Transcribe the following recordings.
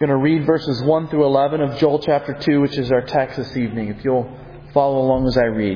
I'm going to read verses 1 through 11 of Joel chapter 2, which is our text this evening, if you'll follow along as I read.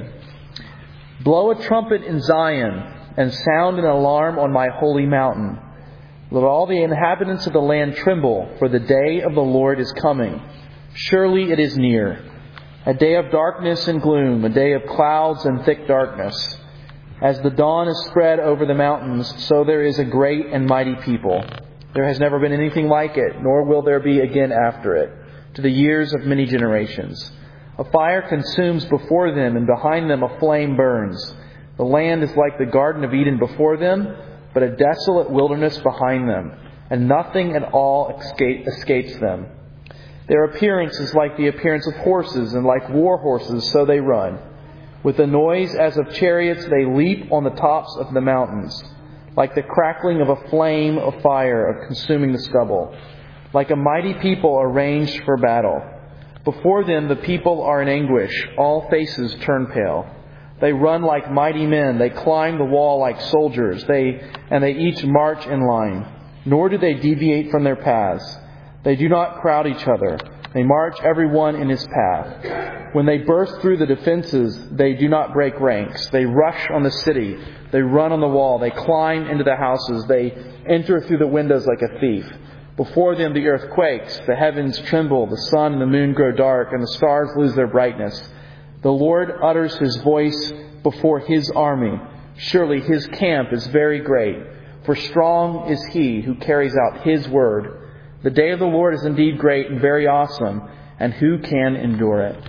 Blow a trumpet in Zion and sound an alarm on my holy mountain. Let all the inhabitants of the land tremble, for the day of the Lord is coming. Surely it is near. A day of darkness and gloom, a day of clouds and thick darkness. As the dawn is spread over the mountains, so there is a great and mighty people. There has never been anything like it, nor will there be again after it, to the years of many generations. A fire consumes before them, and behind them a flame burns. The land is like the Garden of Eden before them, but a desolate wilderness behind them, and nothing at all escapes them. Their appearance is like the appearance of horses, and like war horses, so they run. With a noise as of chariots, they leap on the tops of the mountains, like the crackling of a flame of fire of consuming the stubble, like a mighty people arranged for battle. Before them the people are in anguish, all faces turn pale. They run like mighty men, they climb the wall like soldiers, they each march in line, nor do they deviate from their paths. They do not crowd each other, they march every one in his path. When they burst through the defenses, they do not break ranks. They rush on the city, they run on the wall, they climb into the houses, they enter through the windows like a thief. Before them the earth quakes, the heavens tremble, the sun and the moon grow dark, and the stars lose their brightness. The Lord utters His voice before His army. Surely His camp is very great, for strong is He who carries out His word. The day of the Lord is indeed great and very awesome, and who can endure it?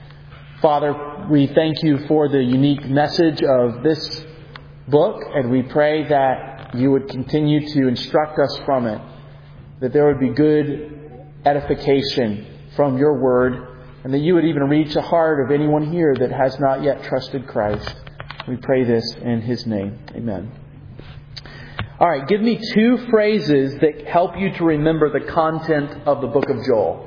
Father, we thank You for the unique message of this book, and we pray that You would continue to instruct us from it, that there would be good edification from Your word, and that You would even reach the heart of anyone here that has not yet trusted Christ. We pray this in His name. Amen. All right, give me two phrases that help you to remember the content of the book of Joel.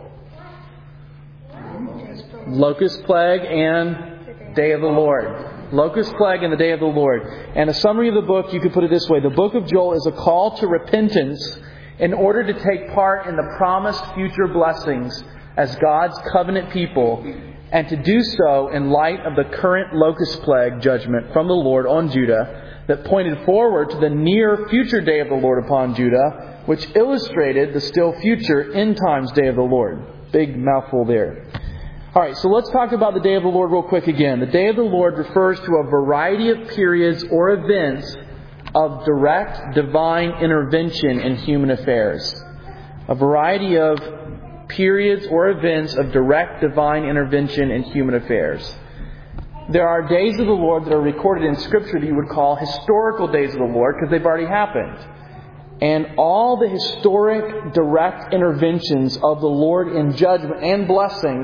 Locust plague and day of the Lord. Locust plague and the day of the Lord. And a summary of the book, you could put it this way. The book of Joel is a call to repentance in order to take part in the promised future blessings as God's covenant people, and to do so in light of the current locust plague judgment from the Lord on Judah that pointed forward to the near future day of the Lord upon Judah, which illustrated the still future end times day of the Lord. Big mouthful there. All right, so let's talk about the day of the Lord real quick again. The day of the Lord refers to a variety of periods or events of direct divine intervention in human affairs. A variety of periods or events of direct divine intervention in human affairs. There are days of the Lord that are recorded in Scripture that you would call historical days of the Lord because they've already happened. And all the historic direct interventions of the Lord in judgment and blessing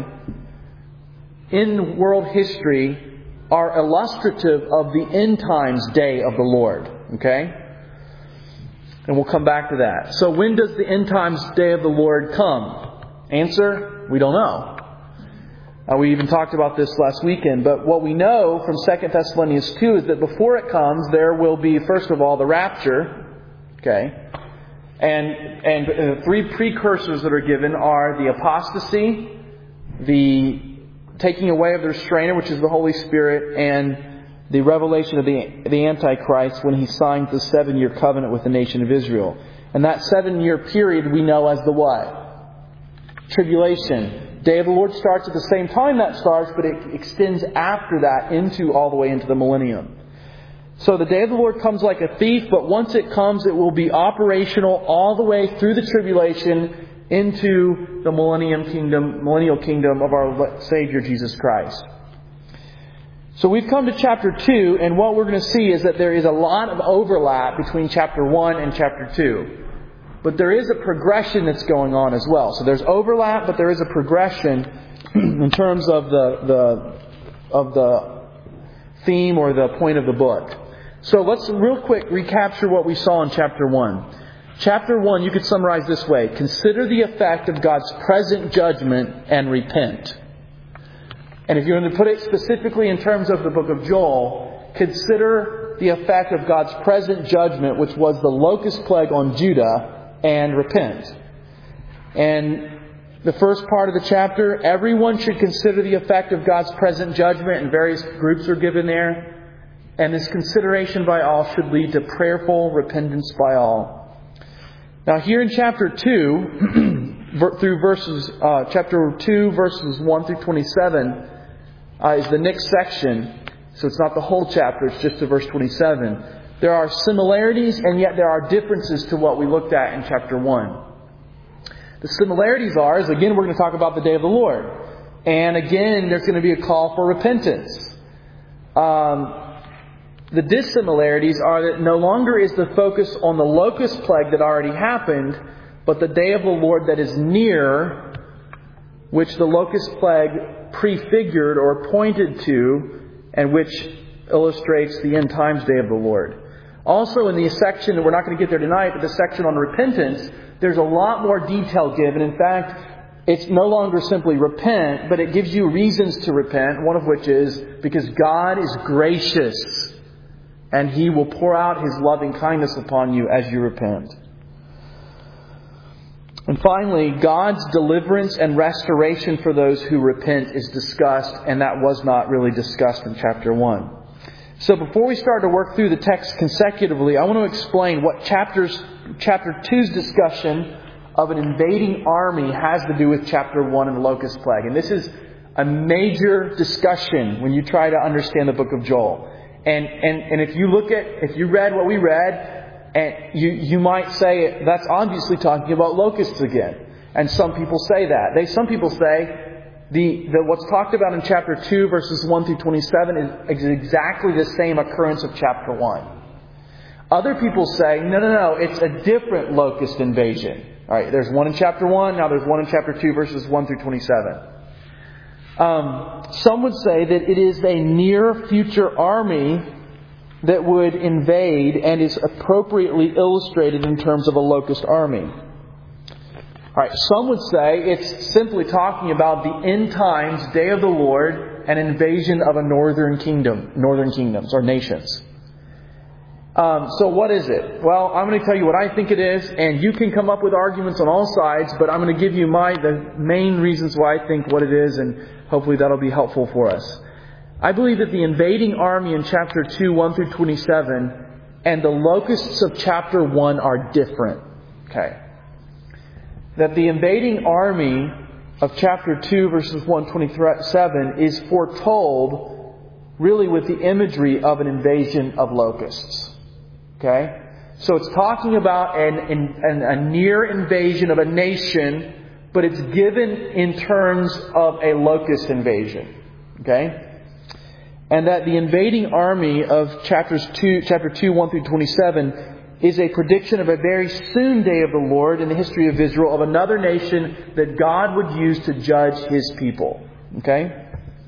in world history are illustrative of the end times day of the Lord. Okay? And we'll come back to that. So when does the end times day of the Lord come? Answer, we don't know. We even talked about this last weekend. But what we know from 2 Thessalonians 2 is that before it comes, there will be, first of all, the rapture. Okay? And the three precursors that are given are the apostasy, the taking away of the restrainer, which is the Holy Spirit, and the revelation of the Antichrist when he signs the 7-year covenant with the nation of Israel. And that 7-year period we know as the what? Tribulation. Day of the Lord starts at the same time that starts, but it extends after that into all the way into the millennium. So the day of the Lord comes like a thief, but once it comes, it will be operational all the way through the tribulation into the millennial kingdom of our Savior Jesus Christ. So we've come to chapter 2, and what we're going to see is that there is a lot of overlap between chapter 1 and chapter 2. But there is a progression that's going on as well. So there's overlap, but there is a progression in terms of the theme or the point of the book. So let's real quick recapture what we saw in chapter 1. Chapter 1, you could summarize this way. Consider the effect of God's present judgment and repent. And if you're going to put it specifically in terms of the book of Joel, consider the effect of God's present judgment, which was the locust plague on Judah, and repent. And the first part of the chapter, everyone should consider the effect of God's present judgment, and various groups are given there. And this consideration by all should lead to prayerful repentance by all. Now here in chapter 2, chapter 2 verses 1 through 27 is the next section. So it's not the whole chapter, it's just to verse 27. There are similarities and yet there are differences to what we looked at in chapter 1. The similarities are, again, we're going to talk about the day of the Lord. And again, there's going to be a call for repentance. The dissimilarities are that no longer is the focus on the locust plague that already happened, but the day of the Lord that is near, which the locust plague prefigured or pointed to, and which illustrates the end times day of the Lord. Also in the section, and we're not going to get there tonight, but the section on repentance, there's a lot more detail given. In fact, it's no longer simply repent, but it gives you reasons to repent, one of which is because God is gracious and He will pour out His loving kindness upon you as you repent. And finally, God's deliverance and restoration for those who repent is discussed, and that was not really discussed in chapter 1. So before we start to work through the text consecutively, I want to explain what chapter 2's discussion of an invading army has to do with chapter 1 and the locust plague. And this is a major discussion when you try to understand the book of Joel. And if you read what we read, and you might say that's obviously talking about locusts again. And some people say that. Some people say what's talked about in chapter 2 verses 1 through 27 is exactly the same occurrence of chapter 1. Other people say, no, it's a different locust invasion. All right, there's one in chapter 1, now there's one in chapter 2 verses 1 through 27. Some would say that it is a near future army that would invade and is appropriately illustrated in terms of a locust army. Alright, some would say it's simply talking about the end times, day of the Lord, an invasion of a northern kingdoms or nations. So what is it? Well, I'm going to tell you what I think it is, and you can come up with arguments on all sides, but I'm going to give you the main reasons why I think what it is, and hopefully that'll be helpful for us. I believe that the invading army in chapter 2, 1 through 27, and the locusts of chapter 1 are different. Okay. That the invading army of chapter 2, verses 1 27, is foretold really with the imagery of an invasion of locusts. Okay? So it's talking about a near invasion of a nation, but it's given in terms of a locust invasion. Okay? And that the invading army of chapter 2, 1 through 27 is a prediction of a very soon day of the Lord in the history of Israel, of another nation that God would use to judge His people. Okay?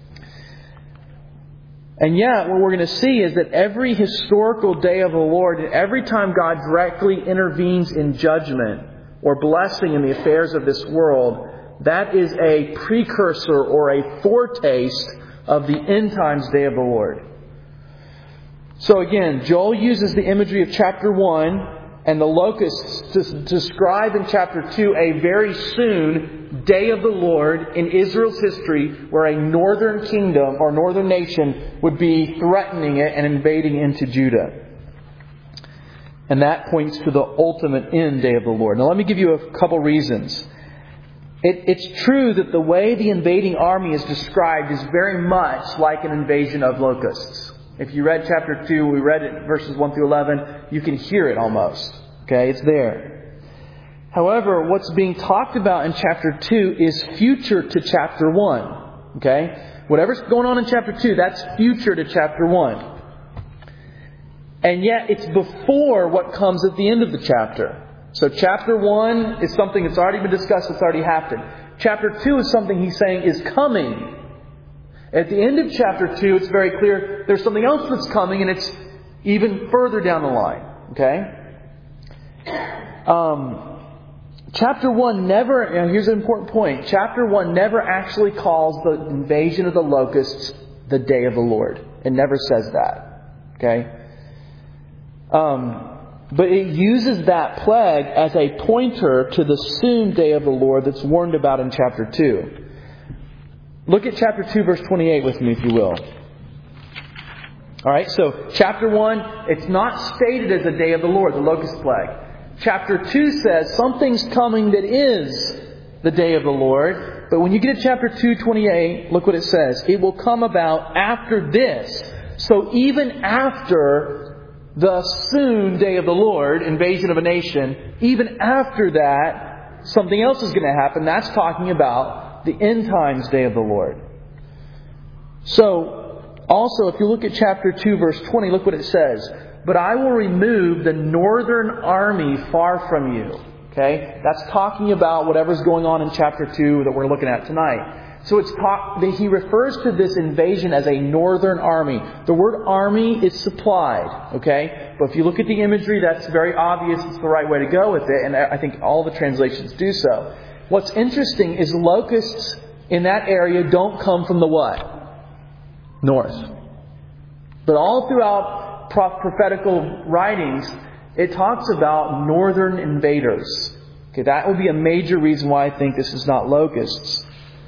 And yet, what we're going to see is that every historical day of the Lord, and every time God directly intervenes in judgment or blessing in the affairs of this world, that is a precursor or a foretaste of the end times day of the Lord. So again, Joel uses the imagery of chapter 1 and the locusts to describe in chapter 2 a very soon day of the Lord in Israel's history where a northern kingdom or northern nation would be threatening it and invading into Judah. And that points to the ultimate end day of the Lord. Now let me give you a couple reasons. It's true that the way the invading army is described is very much like an invasion of locusts. If you read chapter 2, we read it verses 1 through 11, you can hear it almost. Okay, it's there. However, what's being talked about in chapter 2 is future to chapter 1. Okay? Whatever's going on in chapter 2, that's future to chapter 1. And yet, it's before what comes at the end of the chapter. So chapter 1 is something that's already been discussed, it's already happened. Chapter 2 is something he's saying is coming. At the end of chapter 2, it's very clear there's something else that's coming, and it's even further down the line. Okay? Chapter 1 never, here's an important point. Chapter 1 never actually calls the invasion of the locusts the day of the Lord. It never says that. Okay? But it uses that plague as a pointer to the soon day of the Lord that's warned about in chapter 2. Look at chapter 2, verse 28 with me, if you will. Alright, so chapter 1, it's not stated as a day of the Lord, the locust plague. Chapter 2 says something's coming that is the day of the Lord. But when you get to chapter 2:28, look what it says. It will come about after this. So even after the soon day of the Lord, invasion of a nation, even after that, something else is going to happen. That's talking about the end times day of the Lord. So, also, if you look at chapter 2, verse 20, look what it says. But I will remove the northern army far from you. Okay? That's talking about whatever's going on in chapter 2 that we're looking at tonight. So he refers to this invasion as a northern army. The word army is supplied. Okay? But if you look at the imagery, that's very obvious. It's the right way to go with it. And I think all the translations do so. What's interesting is locusts in that area don't come from the what? North. But all throughout prophetical writings, it talks about northern invaders. Okay, that will be a major reason why I think this is not locusts.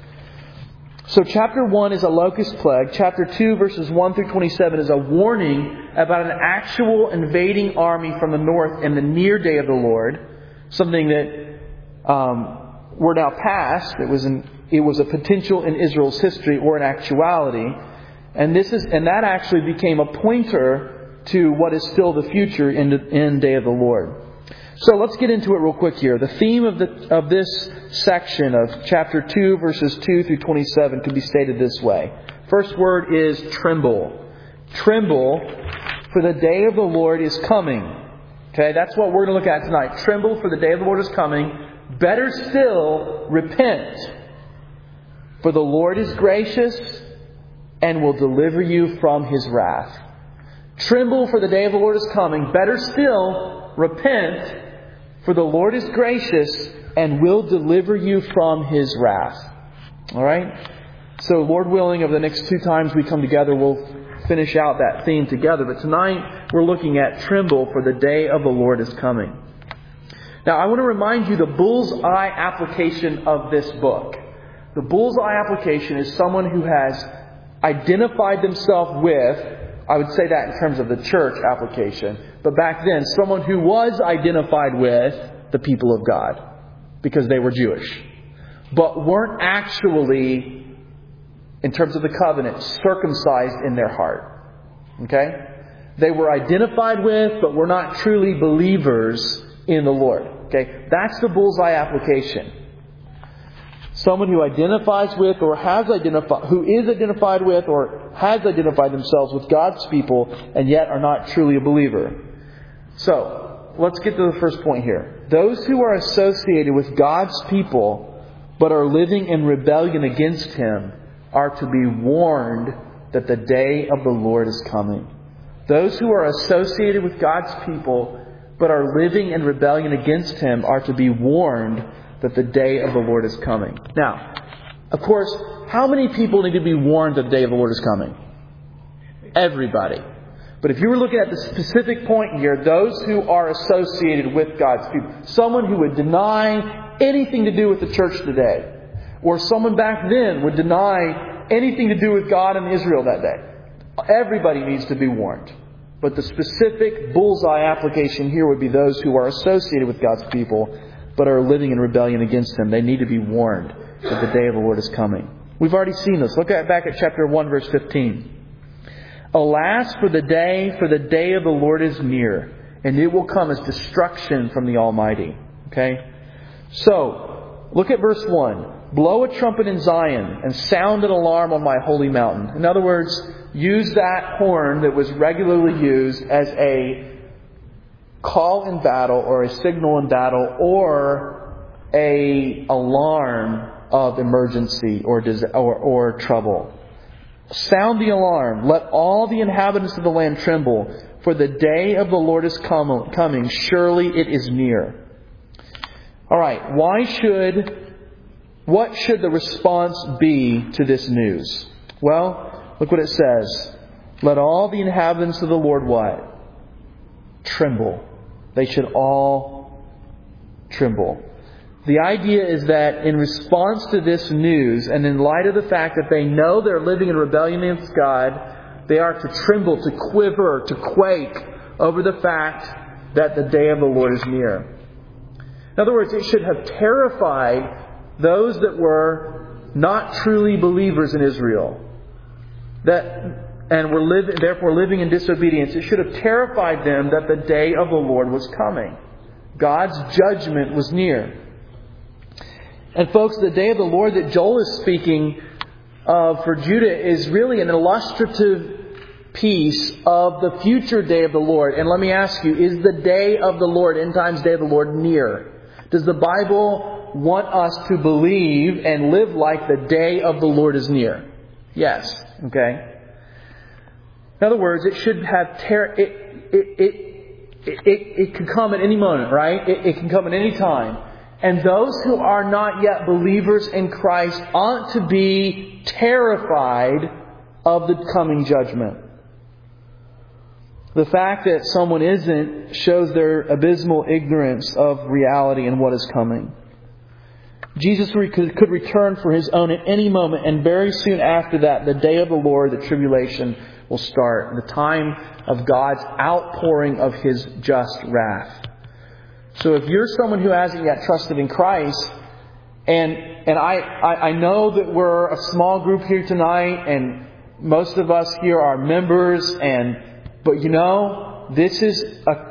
So chapter 1 is a locust plague. Chapter 2, verses 1 through 27 is a warning about an actual invading army from the north in the near day of the Lord. Something that we're now past. It was a potential in Israel's history or an actuality. And that actually became a pointer to what is still the future in the end day of the Lord. So let's get into it real quick here. The theme of this section of chapter 2, verses 2 through 27 can be stated this way. First word is tremble. Tremble, for the day of the Lord is coming. Okay, that's what we're going to look at tonight. Tremble, for the day of the Lord is coming. Better still, repent. For the Lord is gracious and will deliver you from His wrath. Tremble, for the day of the Lord is coming. Better still, repent, for the Lord is gracious and will deliver you from His wrath. Alright? So, Lord willing, over the next 2 times we come together, we'll finish out that theme together. But tonight, we're looking at tremble, for the day of the Lord is coming. Now, I want to remind you the bullseye application of this book. The bullseye application is someone who has identified themselves with, I would say that in terms of the church application, but back then, someone who was identified with the people of God because they were Jewish, but weren't actually, in terms of the covenant, circumcised in their heart. Okay? They were identified with, but were not truly believers in the Lord. Okay? That's the bullseye application. Someone who identifies with or who is identified with or has identified themselves with God's people and yet are not truly a believer. So, let's get to the first point here. Those who are associated with God's people but are living in rebellion against Him are to be warned that the day of the Lord is coming. Those who are associated with God's people but are living in rebellion against Him are to be warned that the day of the Lord is coming. Now, of course, how many people need to be warned that the day of the Lord is coming? Everybody. But if you were looking at the specific point here, those who are associated with God's people, someone who would deny anything to do with the church today, or someone back then would deny anything to do with God and Israel that day, everybody needs to be warned. But the specific bullseye application here would be those who are associated with God's people but are living in rebellion against Him. They need to be warned that the day of the Lord is coming. We've already seen this. Look back at chapter 1, verse 15. Alas, for the day of the Lord is near, and it will come as destruction from the Almighty. Okay? So, look at verse 1. Blow a trumpet in Zion and sound an alarm on my holy mountain. In other words, use that horn that was regularly used as a call in battle or a signal in battle or a alarm of emergency or trouble. Sound the alarm. Let all the inhabitants of the land tremble, for the day of the Lord is coming. Surely it is near. All right. What should the response be to this news? Well, look what it says. Let all the inhabitants of the Lord what? Tremble. They should all tremble. The idea is that in response to this news, and in light of the fact that they know they're living in rebellion against God, they are to tremble, to quiver, to quake over the fact that the day of the Lord is near. In other words, it should have terrified those that were not truly believers in Israel, and were therefore living in disobedience. It should have terrified them that the day of the Lord was coming. God's judgment was near. And folks, the day of the Lord that Joel is speaking of for Judah is really an illustrative piece of the future day of the Lord. And let me ask you, is the day of the Lord, end times day of the Lord, near? Does the Bible want us to believe and live like the day of the Lord is near? Yes. Okay. In other words, it should have it could come at any moment, right? It can come at any time. And those who are not yet believers in Christ ought to be terrified of the coming judgment. The fact that someone isn't shows their abysmal ignorance of reality and what is coming. Jesus could return for His own at any moment, and very soon after that, the day of the Lord, the tribulation, will start. The time of God's outpouring of His just wrath. So if you're someone who hasn't yet trusted in Christ, and I know that we're a small group here tonight, and most of us here are members, but you know, this is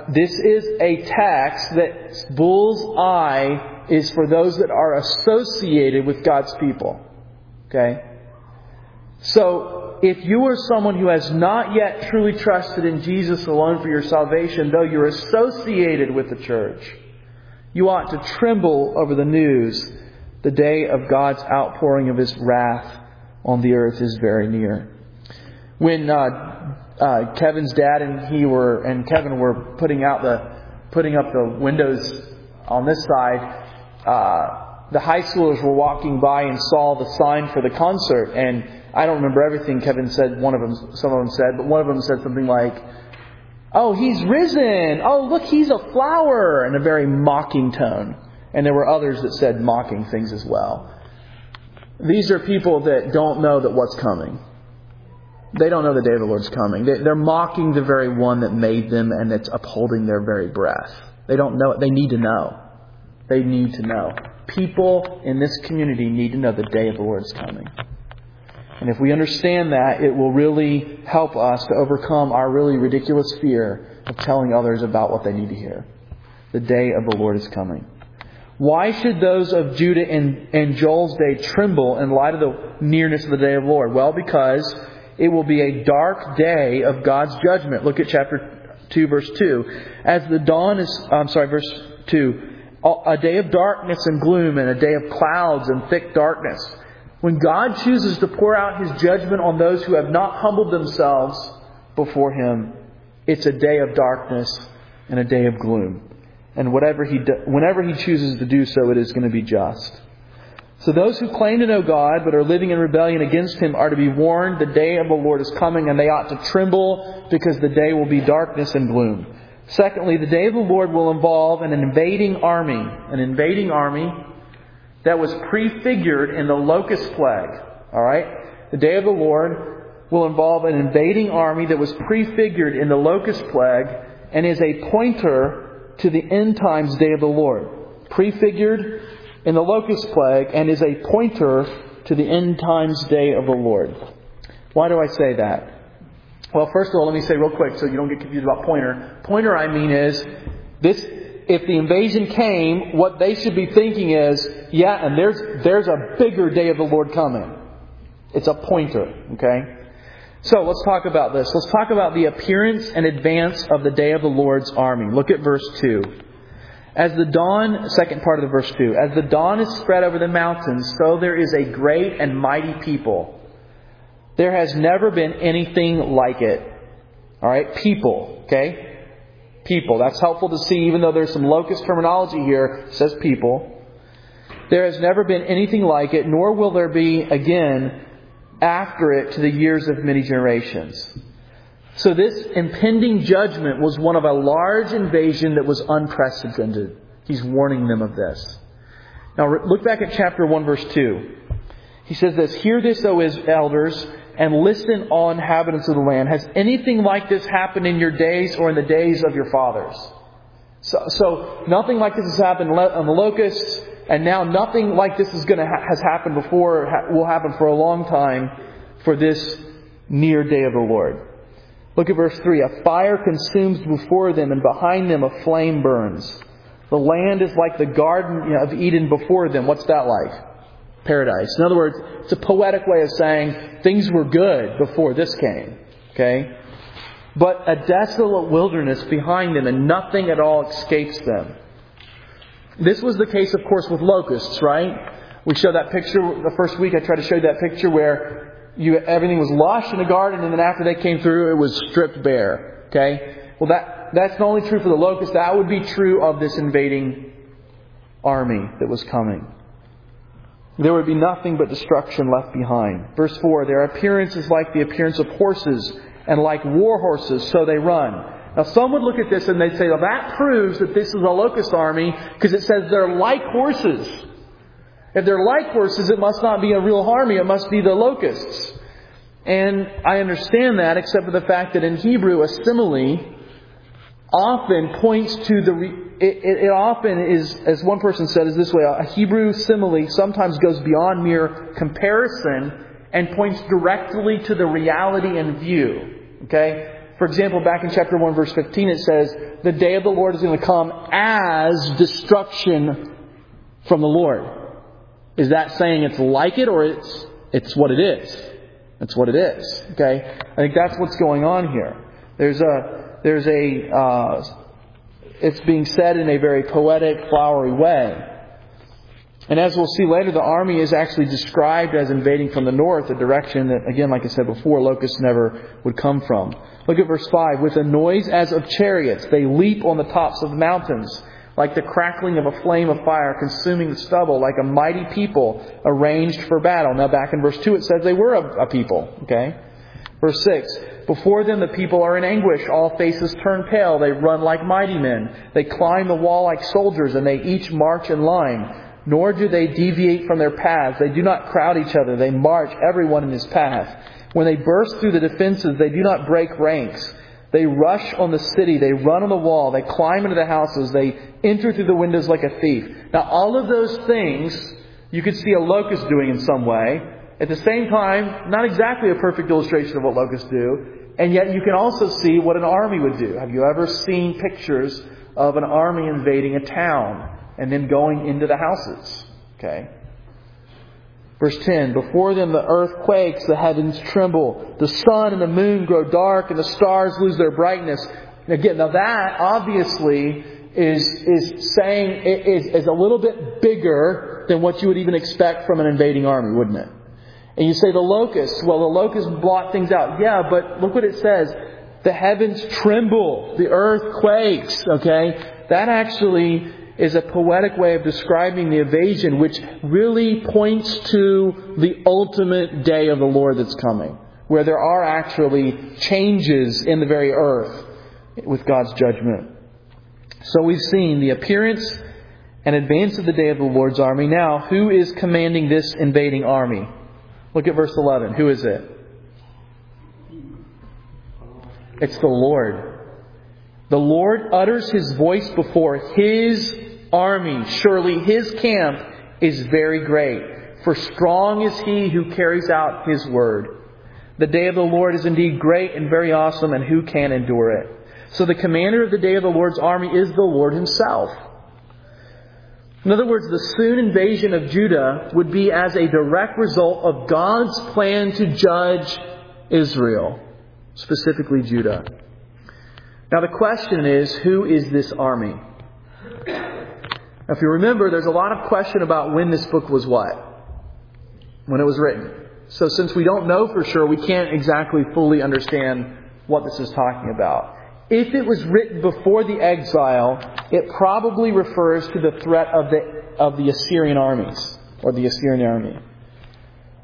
a text that bull's eye is for those that are associated with God's people. Okay? So, if you are someone who has not yet truly trusted in Jesus alone for your salvation, though you're associated with the church, you ought to tremble over the news. The day of God's outpouring of His wrath on the earth is very near. When Kevin's dad and Kevin were putting up the windows on this side, the high schoolers were walking by and saw the sign for the concert. And I don't remember everything Kevin said. Some of them said, but one of them said something like, "Oh, He's risen! Oh, look, He's a flower!" in a very mocking tone. And there were others that said mocking things as well. These are people that don't know that what's coming. They don't know the day of the Lord's coming. They're mocking the very one that made them and that's upholding their very breath. They don't know it. They need to know. They need to know. People in this community need to know the day of the Lord is coming. And if we understand that, it will really help us to overcome our really ridiculous fear of telling others about what they need to hear. The day of the Lord is coming. Why should those of Judah in Joel's day tremble in light of the nearness of the day of the Lord? Well, because it will be a dark day of God's judgment. Look at chapter 2, verse 2. Verse 2. A day of darkness and gloom, and a day of clouds and thick darkness. When God chooses to pour out His judgment on those who have not humbled themselves before Him, it's a day of darkness and a day of gloom. And whenever He chooses to do so, it is going to be just. So those who claim to know God but are living in rebellion against Him are to be warned the day of the Lord is coming, and they ought to tremble because the day will be darkness and gloom. Secondly, the day of the Lord will involve an invading army. An invading army that was prefigured in the locust plague. Alright? The day of the Lord will involve an invading army that was prefigured in the locust plague and is a pointer to the end times day of the Lord. Prefigured in the locust plague and is a pointer to the end times day of the Lord. Why do I say that? Well, first of all, let me say real quick so you don't get confused about pointer. Pointer, I mean, is this: if the invasion came, what they should be thinking is, yeah, and there's a bigger day of the Lord coming. It's a pointer, okay? So let's talk about this. Let's talk about the appearance and advance of the day of the Lord's army. Look at verse 2. As the dawn, second part of the verse 2, as the dawn is spread over the mountains, so there is a great and mighty people. There has never been anything like it. Alright, people, okay? People. That's helpful to see, even though there's some locust terminology here. It says people. There has never been anything like it, nor will there be again after it to the years of many generations. So this impending judgment was one of a large invasion that was unprecedented. He's warning them of this. Now look back at chapter 1 verse 2. He says this, "Hear this, O elders, and listen, all inhabitants of the land. Has anything like this happened in your days or in the days of your fathers?" So nothing like this has happened on the locusts, and now nothing like this has happened before, will happen for a long time for this near day of the Lord. Look at verse 3. "A fire consumes before them, and behind them a flame burns. The land is like the Garden of Eden before them." What's that like? Paradise. In other words, it's a poetic way of saying things were good before this came. Okay? "But a desolate wilderness behind them, and nothing at all escapes them." This was the case, of course, with locusts, right? We showed that picture the first week. I tried to show that picture where everything was lush in the garden, and then after they came through, it was stripped bare. Okay? Well, that's not only true for the locusts. That would be true of this invading army that was coming. There would be nothing but destruction left behind. Verse 4, "Their appearance is like the appearance of horses, and like war horses, so they run." Now some would look at this and they'd say, well, that proves that this is a locust army because it says they're like horses. If they're like horses, it must not be a real army. It must be the locusts. And I understand that, except for the fact that in Hebrew, a simile often points to it often is, as one person said, is this way. A Hebrew simile sometimes goes beyond mere comparison and points directly to the reality in view. Okay? For example, back in chapter 1, verse 15, it says, "The day of the Lord is going to come as destruction from the Lord." Is that saying it's like it, or it's what it is? It's what it is. Okay? I think that's what's going on here. It's being said in a very poetic, flowery way. And as we'll see later, the army is actually described as invading from the north, a direction that, again, like I said before, locusts never would come from. Look at verse 5. "With a noise as of chariots, they leap on the tops of the mountains, like the crackling of a flame of fire consuming the stubble, like a mighty people arranged for battle." Now back in verse 2 it says they were a people. Okay? Verse 6. "Before them the people are in anguish. All faces turn pale. They run like mighty men. They climb the wall like soldiers, and they each march in line. Nor do they deviate from their paths. They do not crowd each other. They march everyone in his path. When they burst through the defenses, they do not break ranks. They rush on the city. They run on the wall. They climb into the houses. They enter through the windows like a thief." Now all of those things you could see a locust doing in some way. At the same time, not exactly a perfect illustration of what locusts do. And yet you can also see what an army would do. Have you ever seen pictures of an army invading a town and then going into the houses? Okay. Verse 10, "Before them the earth quakes, the heavens tremble, the sun and the moon grow dark, and the stars lose their brightness." Again, now that obviously is saying it is a little bit bigger than what you would even expect from an invading army, wouldn't it? And you say the locusts. Well, the locusts blot things out. Yeah, but look what it says. The heavens tremble. The earth quakes. Okay? That actually is a poetic way of describing the invasion, which really points to the ultimate day of the Lord that's coming, where there are actually changes in the very earth with God's judgment. So we've seen the appearance and advance of the day of the Lord's army. Now, who is commanding this invading army? Look at verse 11. Who is it? It's the Lord. The Lord utters His voice before His army. Surely His camp is very great. For strong is He who carries out His word. The day of the Lord is indeed great and very awesome, and who can endure it? So the commander of the day of the Lord's army is the Lord Himself. In other words, the soon invasion of Judah would be as a direct result of God's plan to judge Israel, specifically Judah. Now the question is, who is this army? Now, if you remember, there's a lot of question about when this book was what? When it was written. So since we don't know for sure, we can't exactly fully understand what this is talking about. If it was written before the exile, it probably refers to the threat of the Assyrian armies, or the Assyrian army.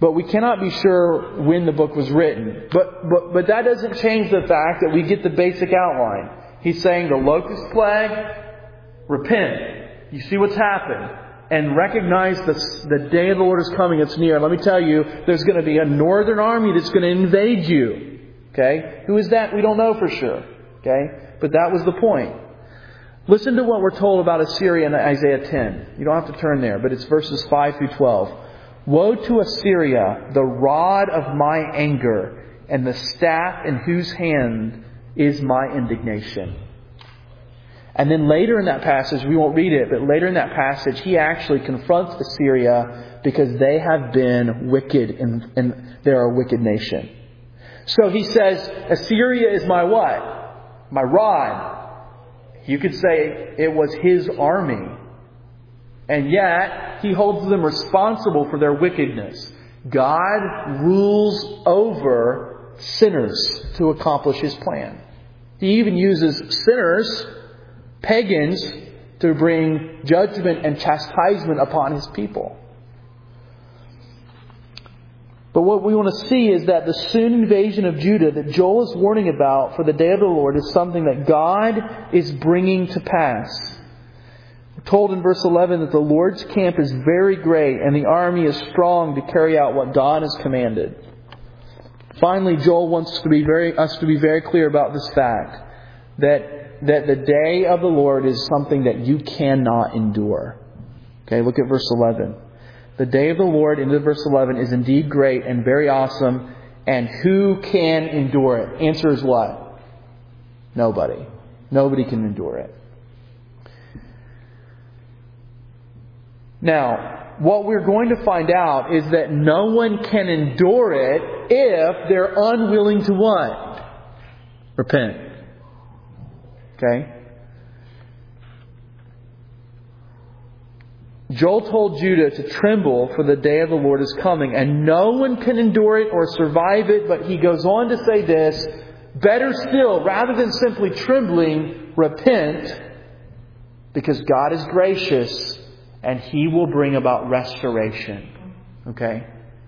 But we cannot be sure when the book was written. But that doesn't change the fact that we get the basic outline. He's saying the locust plague, repent. You see what's happened. And recognize the day of the Lord is coming. It's near. Let me tell you, there's going to be a northern army that's going to invade you. Okay? Who is that? We don't know for sure. Okay? But that was the point. Listen to what we're told about Assyria in Isaiah 10. You don't have to turn there, but it's verses 5 through 12. Woe to Assyria, the rod of my anger, and the staff in whose hand is my indignation. And then later in that passage, we won't read it, but later in that passage, he actually confronts Assyria because they have been wicked and they're a wicked nation. So he says, Assyria is my what? My rod. You could say it was his army. And yet, he holds them responsible for their wickedness. God rules over sinners to accomplish His plan. He even uses sinners, pagans, to bring judgment and chastisement upon His people. But what we want to see is that the soon invasion of Judah that Joel is warning about for the day of the Lord is something that God is bringing to pass. We're told in verse 11 that the Lord's camp is very great and the army is strong to carry out what God has commanded. Finally, Joel wants us to be very clear about this fact, that the day of the Lord is something that you cannot endure. Okay, look at verse 11. The day of the Lord, into verse 11, is indeed great and very awesome, and who can endure it? Answer is what? Nobody. Nobody can endure it. Now, what we're going to find out is that no one can endure it if they're unwilling to what? Repent. Okay? Joel told Judah to tremble, for the day of the Lord is coming, and no one can endure it or survive it. But he goes on to say this, better still, rather than simply trembling, repent, because God is gracious and He will bring about restoration. Okay?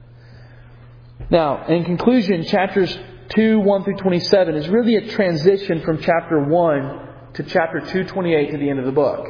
Now, in conclusion, chapters 2, 1 through 27 is really a transition from chapter 1 to chapter 2:28 to the end of the book.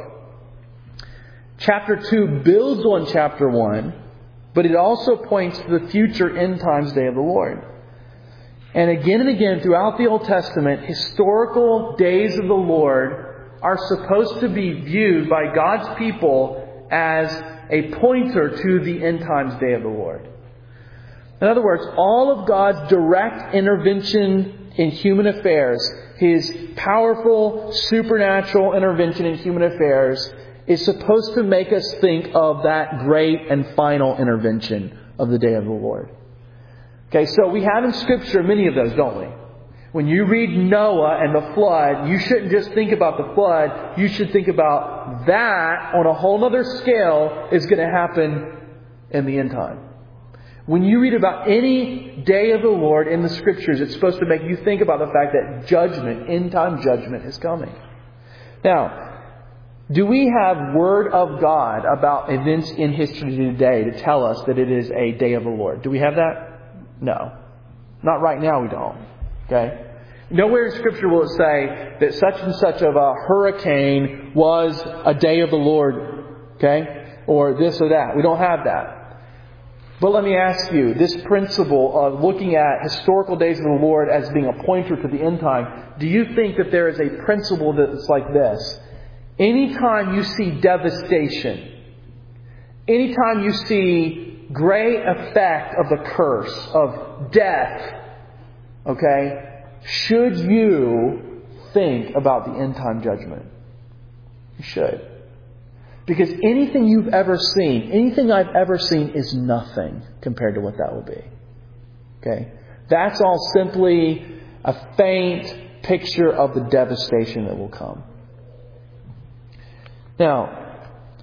Chapter 2 builds on chapter 1, but it also points to the future end times day of the Lord. And again throughout the Old Testament, historical days of the Lord are supposed to be viewed by God's people as a pointer to the end times day of the Lord. In other words, all of God's direct intervention in human affairs, His powerful supernatural intervention in human affairs, is supposed to make us think of that great and final intervention of the day of the Lord. Okay, so we have in Scripture many of those, don't we? When you read Noah and the flood, you shouldn't just think about the flood. You should think about that on a whole other scale is going to happen in the end time. When you read about any day of the Lord in the Scriptures, it's supposed to make you think about the fact that judgment, end time judgment, is coming. Now, do we have Word of God about events in history today to tell us that it is a day of the Lord? Do we have that? No. Not right now we don't. Okay? Nowhere in Scripture will it say that such and such of a hurricane was a day of the Lord. Okay? Or this or that. We don't have that. But let me ask you, this principle of looking at historical days of the Lord as being a pointer to the end time, do you think that there is a principle that's like this? Anytime you see devastation, anytime you see great effect of the curse, of death, okay, should you think about the end time judgment? You should. Because anything you've ever seen, anything I've ever seen is nothing compared to what that will be. Okay? That's all simply a faint picture of the devastation that will come. Now,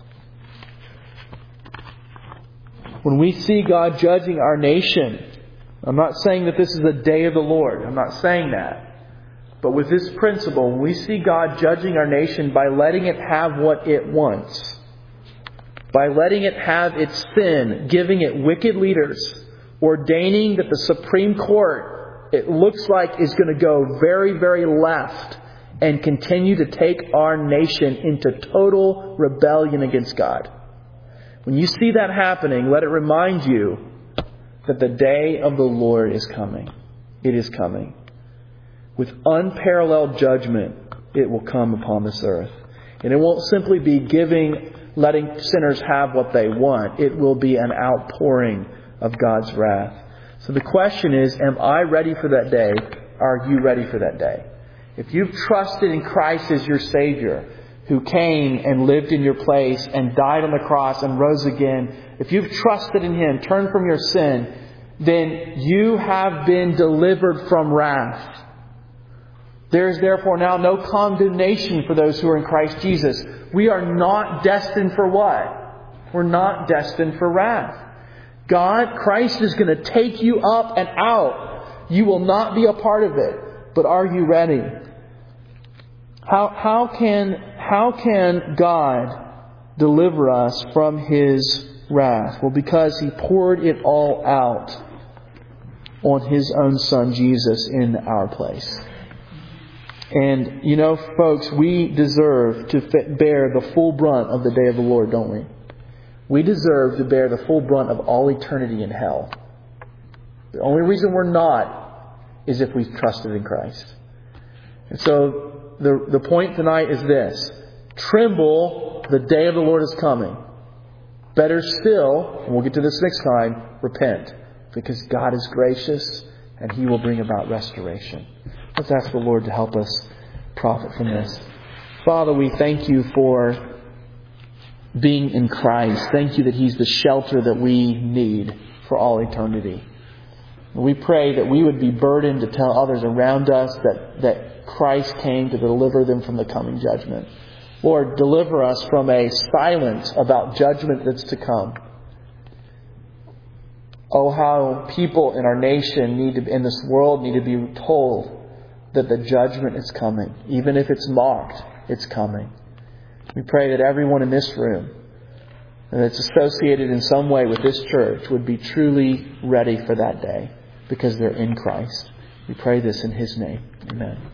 when we see God judging our nation, I'm not saying that this is the day of the Lord. I'm not saying that. But with this principle, when we see God judging our nation by letting it have what it wants, by letting it have its sin, giving it wicked leaders, ordaining that the Supreme Court, it looks like, is going to go very, very left and continue to take our nation into total rebellion against God. When you see that happening, let it remind you that the day of the Lord is coming. It is coming. With unparalleled judgment, it will come upon this earth. And it won't simply be letting sinners have what they want. It will be an outpouring of God's wrath. So the question is, am I ready for that day? Are you ready for that day? If you've trusted in Christ as your Savior, who came and lived in your place and died on the cross and rose again, if you've trusted in Him, turned from your sin, then you have been delivered from wrath. There is therefore now no condemnation for those who are in Christ Jesus. We are not destined for what? We're not destined for wrath. Christ is going to take you up and out. You will not be a part of it. But are you ready? How can God deliver us from His wrath? Well, because He poured it all out on His own Son, Jesus, in our place. And, folks, we deserve to bear the full brunt of the day of the Lord, don't we? We deserve to bear the full brunt of all eternity in hell. The only reason we're not is if we've trusted in Christ. And so the point tonight is this: tremble, the day of the Lord is coming. Better still, and we'll get to this next time, repent, because God is gracious and He will bring about restoration. Let's ask the Lord to help us profit from this. Father, we thank You for being in Christ. Thank You that He's the shelter that we need for all eternity. We pray that we would be burdened to tell others around us that Christ came to deliver them from the coming judgment. Lord, deliver us from a silence about judgment that's to come. Oh, how people in our nation in this world need to be told that the judgment is coming. Even if it's mocked, it's coming. We pray that everyone in this room that's associated in some way with this church would be truly ready for that day, because they're in Christ. We pray this in His name. Amen.